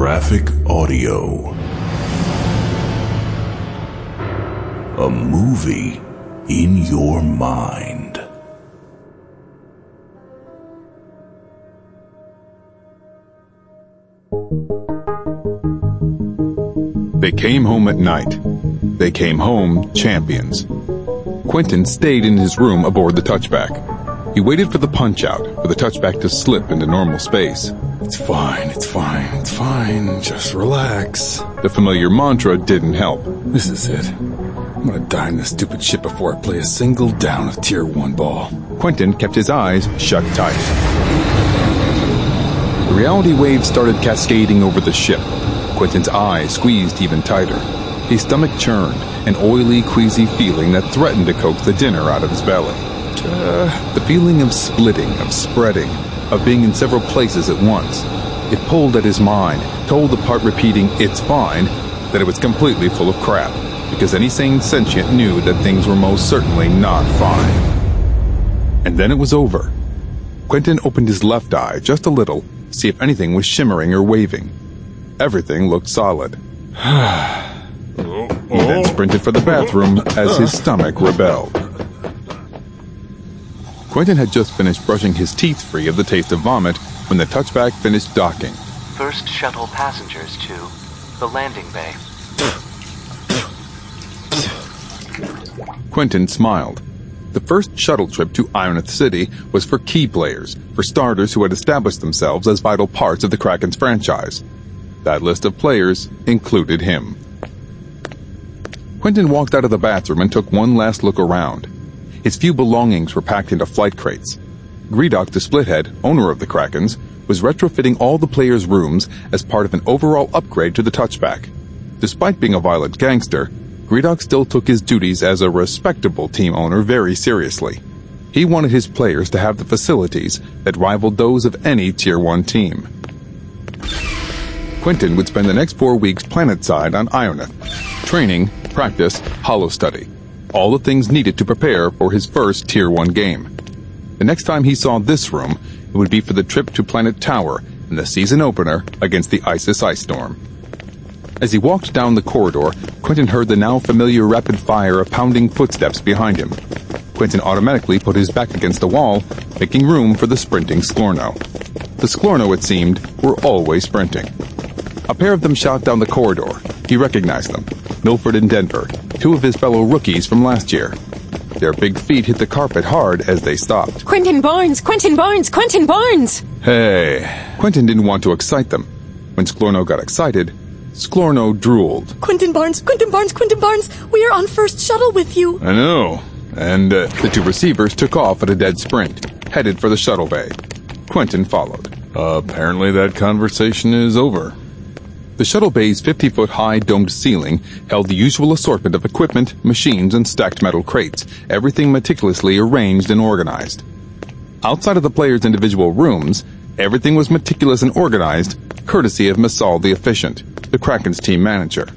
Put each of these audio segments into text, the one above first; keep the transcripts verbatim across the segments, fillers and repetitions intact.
Holographic audio. A movie in your mind. They came home at night. They came home champions. Quentin stayed in his room aboard the touchback. He waited for the punch-out, for the touchback to slip into normal space. It's fine, it's fine, it's fine, just relax. The familiar mantra didn't help. This is it. I'm gonna die in this stupid shit before I play a single down of tier one ball. Quentin kept his eyes shut tight. The reality waves started cascading over the ship. Quentin's eyes squeezed even tighter. His stomach churned, an oily, queasy feeling that threatened to coax the dinner out of his belly. Uh, the feeling of splitting, of spreading, of being in several places at once. It pulled at his mind, told the part repeating, "It's fine," that it was completely full of crap, because any sane sentient knew that things were most certainly not fine. And then it was over. Quentin opened his left eye just a little, to see if anything was shimmering or waving. Everything looked solid. He then sprinted for the bathroom as his stomach rebelled. Quentin had just finished brushing his teeth free of the taste of vomit when the touchback finished docking. First shuttle passengers to the landing bay. Quentin smiled. The first shuttle trip to Ionith City was for key players, for starters who had established themselves as vital parts of the Kraken's franchise. That list of players included him. Quentin walked out of the bathroom and took one last look around. His few belongings were packed into flight crates. Gredok the Splithead, owner of the Krakens, was retrofitting all the players' rooms as part of an overall upgrade to the touchback. Despite being a violent gangster, Gredok still took his duties as a respectable team owner very seriously. He wanted his players to have the facilities that rivaled those of any Tier one team. Quentin would spend the next four weeks planetside on Ionith. Training, practice, holo-study. All the things needed to prepare for his first Tier one game. The next time he saw this room, it would be for the trip to Planet Tower and the season opener against the Isis Ice Storm. As he walked down the corridor, Quentin heard the now familiar rapid fire of pounding footsteps behind him. Quentin automatically put his back against the wall, making room for the sprinting Sklorno. The Sklorno, it seemed, were always sprinting. A pair of them shot down the corridor. He recognized them. Milford and Denver, two of his fellow rookies from last year. Their big feet hit the carpet hard as they stopped. Quentin Barnes! Quentin Barnes! Quentin Barnes! Hey. Quentin didn't want to excite them. When Sklorno got excited, Sklorno drooled. Quentin Barnes! Quentin Barnes! Quentin Barnes! We are on first shuttle with you! I know. And uh, the two receivers took off at a dead sprint, headed for the shuttle bay. Quentin followed. Uh, apparently that conversation is over. The shuttle bay's fifty-foot-high domed ceiling held the usual assortment of equipment, machines, and stacked metal crates, everything meticulously arranged and organized. Outside of the players' individual rooms, everything was meticulous and organized, courtesy of Masal the Efficient, the Kraken's team manager.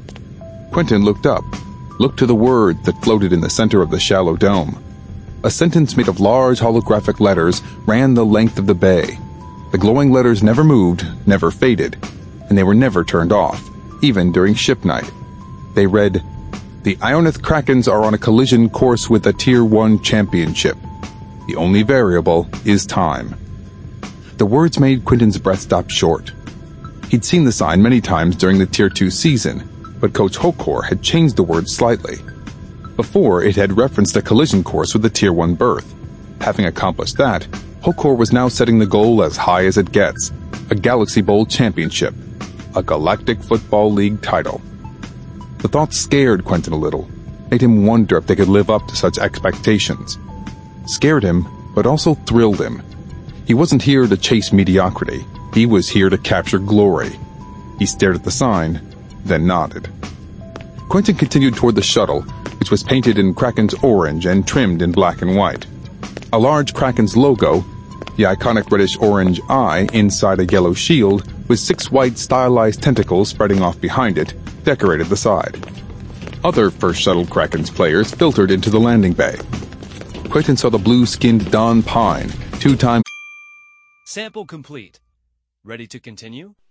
Quentin looked up, looked to the words that floated in the center of the shallow dome. A sentence made of large holographic letters ran the length of the bay. The glowing letters never moved, never faded, and they were never turned off, even during ship night. They read, "The Ionith Krakens are on a collision course with a Tier one championship. The only variable is time." The words made Quentin's breath stop short. He'd seen the sign many times during the Tier two season, but Coach Hokor had changed the words slightly. Before, it had referenced a collision course with a Tier one berth. Having accomplished that, Hokor was now setting the goal as high as it gets, a Galaxy Bowl championship, a Galactic Football League title. The thought scared Quentin a little, made him wonder if they could live up to such expectations. Scared him, but also thrilled him. He wasn't here to chase mediocrity. He was here to capture glory. He stared at the sign, then nodded. Quentin continued toward the shuttle, which was painted in Kraken's orange and trimmed in black and white. A large Kraken's logo, the iconic reddish-orange eye inside a yellow shield with six white stylized tentacles spreading off behind it, decorated the side. Other First Shuttle Kraken's players filtered into the landing bay. Quentin saw the blue-skinned Don Pine, two-time... Sample complete. Ready to continue?